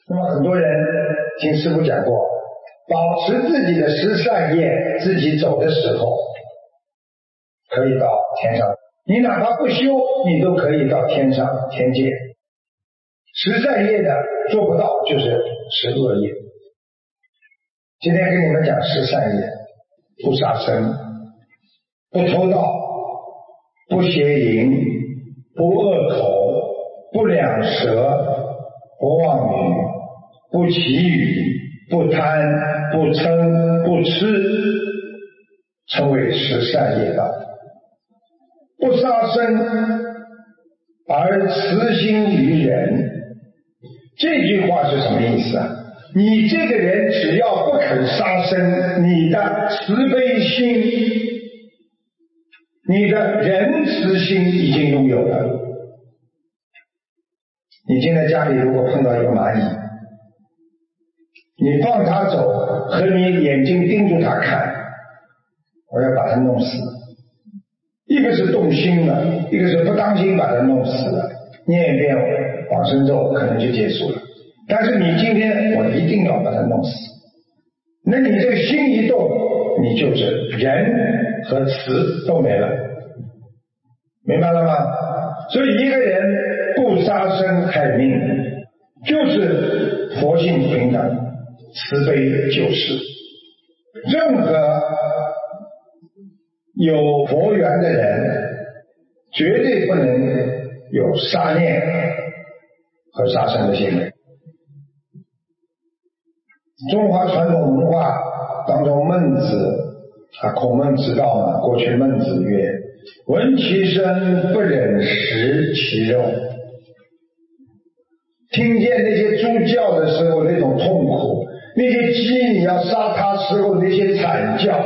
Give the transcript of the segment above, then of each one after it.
那么很多人听师父讲过，保持自己的十善业，自己走的时候可以到天上，你哪怕不修，你都可以到天上天界。十善业的做不到就是十恶业。今天跟你们讲十善业：不杀生，不偷盗，不邪淫，不恶口，不两舌，不妄语，不绮语，不贪，不嗔，不痴，称为十善业道。不杀生而慈心于人，这句话是什么意思啊？你这个人只要不肯杀生，你的慈悲心，你的仁慈心已经拥有了。你今天家里如果碰到一个蚂蚁，你放它走和你眼睛盯住它看，我要把它弄死，一个是动心了，一个是不当心把它弄死了，念一遍往生咒可能就结束了。但是你今天我一定要把它弄死，那你这个心一动，你就是仁和慈都没了，明白了吗？所以一个人不杀生害命，就是佛性平等，慈悲救世。任何有佛缘的人绝对不能有杀念和杀生的行为。中华传统文化当中，孟子孔孟之道嘛，过去孟子曰：闻其声，不忍食其肉。听见那些猪叫的时候那种痛苦，那些鸡你要杀它时候那些惨叫，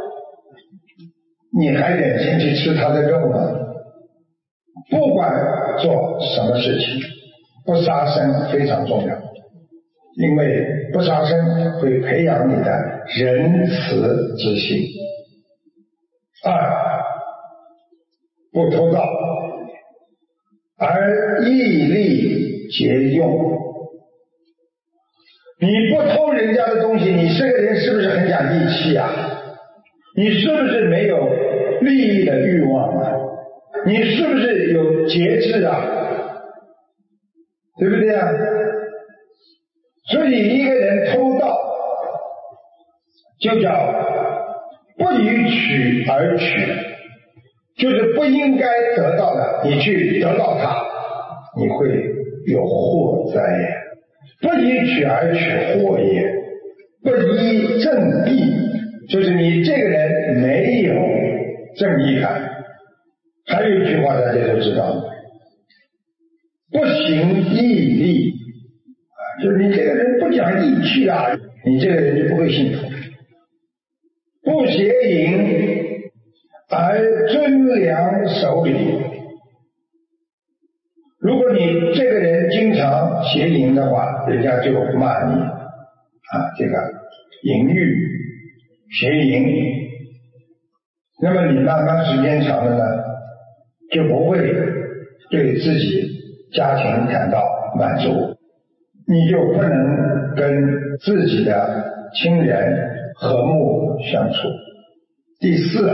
你还忍心去吃它的肉吗？不管做什么事情，不杀生非常重要，因为不杀生会培养你的仁慈之心。二，不偷盗，而义利节用。你不偷人家的东西，你这个人是不是很讲义气啊？你是不是没有利益的欲望啊？你是不是有节制啊？对不对啊？所以一个人偷盗就叫不予取而取，就是不应该得到的你去得到它，你会有祸灾。不予取而取祸也，不依正义，就是你这个人没有正义感。还有一句话大家都知道，不行义利，就是你这个人不讲义气啊，你这个人就不会幸福。不邪淫而尊良守礼，如果你这个人经常邪淫的话，人家就骂你这个淫欲邪淫，那么你慢慢时间长了呢，就不会对自己家庭感到满足，你就不能跟自己的亲人和睦相处。第四，